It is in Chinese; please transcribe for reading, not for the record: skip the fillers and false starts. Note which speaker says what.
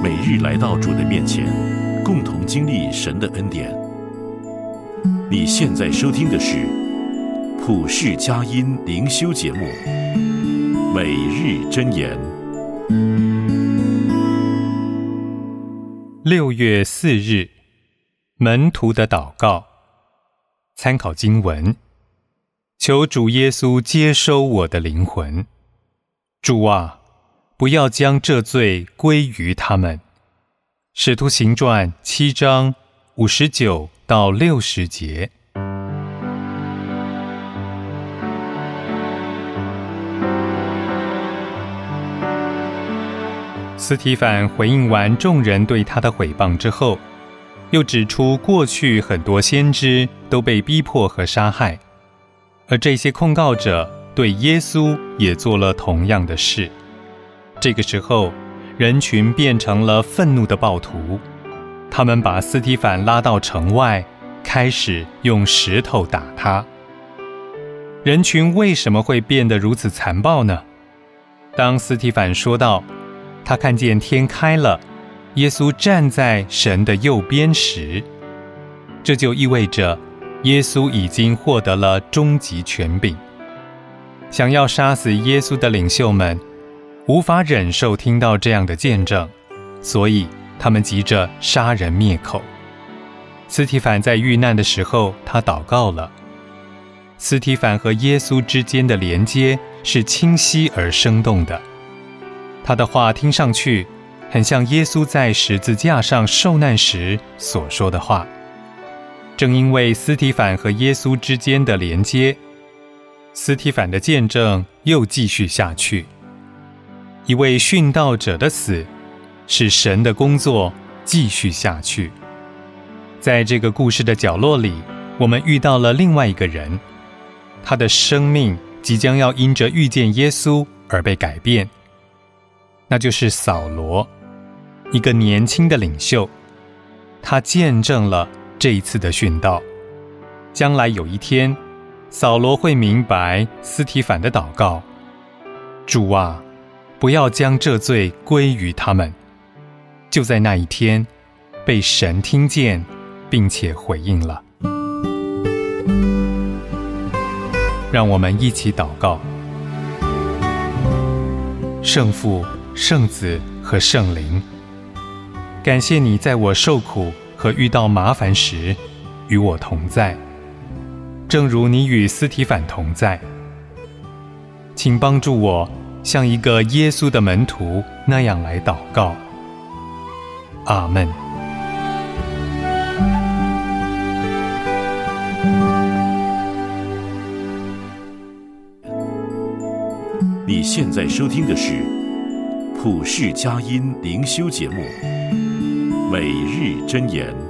Speaker 1: 每日来到主的面前，共同经历神的恩典。你现在收听的是普世佳音灵修节目《每日箴言》。
Speaker 2: 6月4日，门徒的祷告。参考经文：求主耶稣接收我的灵魂。主啊，不要将这罪归于他们。使徒行传7章59到60节。司提反回应完众人对他的毁谤之后，又指出过去很多先知都被逼迫和杀害，而这些控告者对耶稣也做了同样的事。这个时候，人群变成了愤怒的暴徒，他们把司提反拉到城外，开始用石头打他。人群为什么会变得如此残暴呢？当司提反说道，他看见天开了，耶稣站在神的右边时，这就意味着耶稣已经获得了终极权柄。想要杀死耶稣的领袖们无法忍受听到这样的见证，所以他们急着杀人灭口。司提反在遇难的时候，他祷告了。司提反和耶稣之间的连接是清晰而生动的，他的话听上去很像耶稣在十字架上受难时所说的话。正因为司提反和耶稣之间的连接，司提反的见证又继续下去。一位殉道者的死，使神的工作继续下去。在这个故事的角落里，我们遇到了另外一个人，他的生命即将要因着遇见耶稣而被改变。那就是扫罗，一个年轻的领袖，他见证了这一次的殉道。将来有一天，扫罗会明白司提反的祷告：主啊，不要将这罪归于他们。就在那一天，被神听见，并且回应了。让我们一起祷告。圣父、圣子和圣灵，感谢你在我受苦和遇到麻烦时与我同在，正如你与司提反同在。请帮助我像一个耶稣的门徒那样来祷告。阿们。
Speaker 1: 你现在收听的是普世佳音灵修节目《每日箴言》。